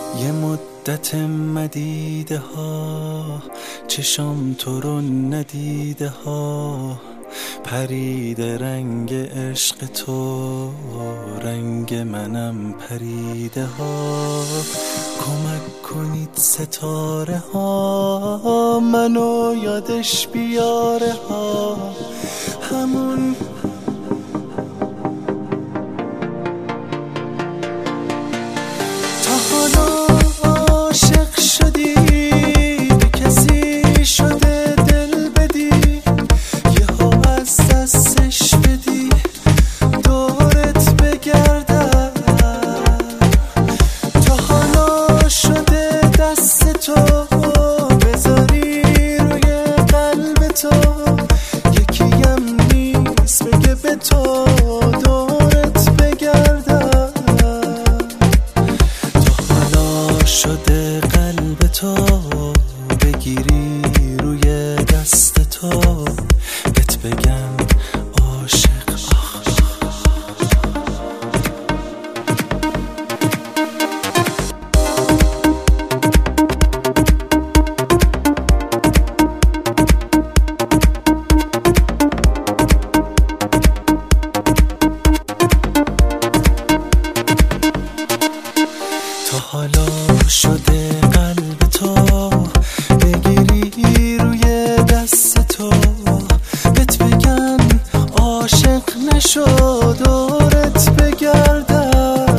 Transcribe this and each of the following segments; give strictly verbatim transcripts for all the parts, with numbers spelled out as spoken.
یه مدت مدیده ها چشام تو رو ندیده ها، پریده رنگ عشق تو، رنگ منم پریده ها. کمک کنید ستاره ها منو یادش بیاره ها، همون تا حالا عاشق شدی به کسی شده دل بدی، یهو از دستش بدی دورت بگردم. تا حالا شده دست تو بذاری روی قلب تو، یکیم نیست بگه به تو دورت بگردم. تا حالا شده قلب تو بگیری روی دست تو، بهت بگم عاشق آخ. تا حالا شده قلب تو بگیری روی دست تو، بهت بگم عاشق نشو دورت بگردم.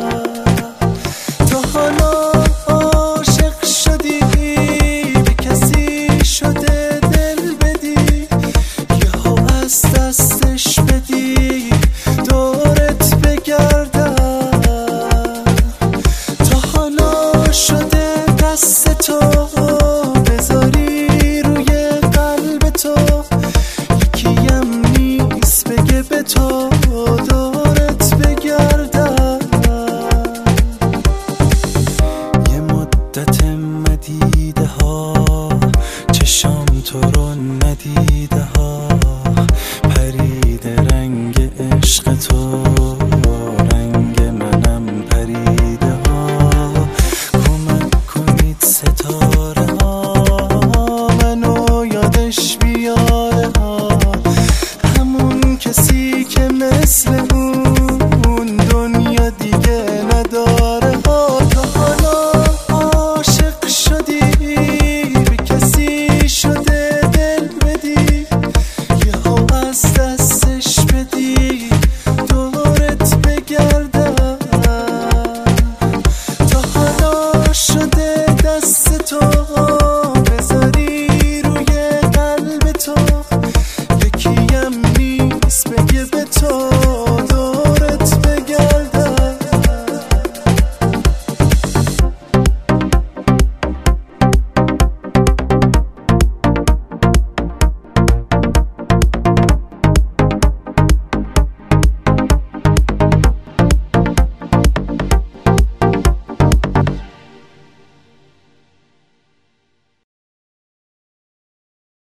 تا حالا عاشق شدی به کسی شده دل بدی، یهو از دستش بدی دورت بگردم. تا حالا شده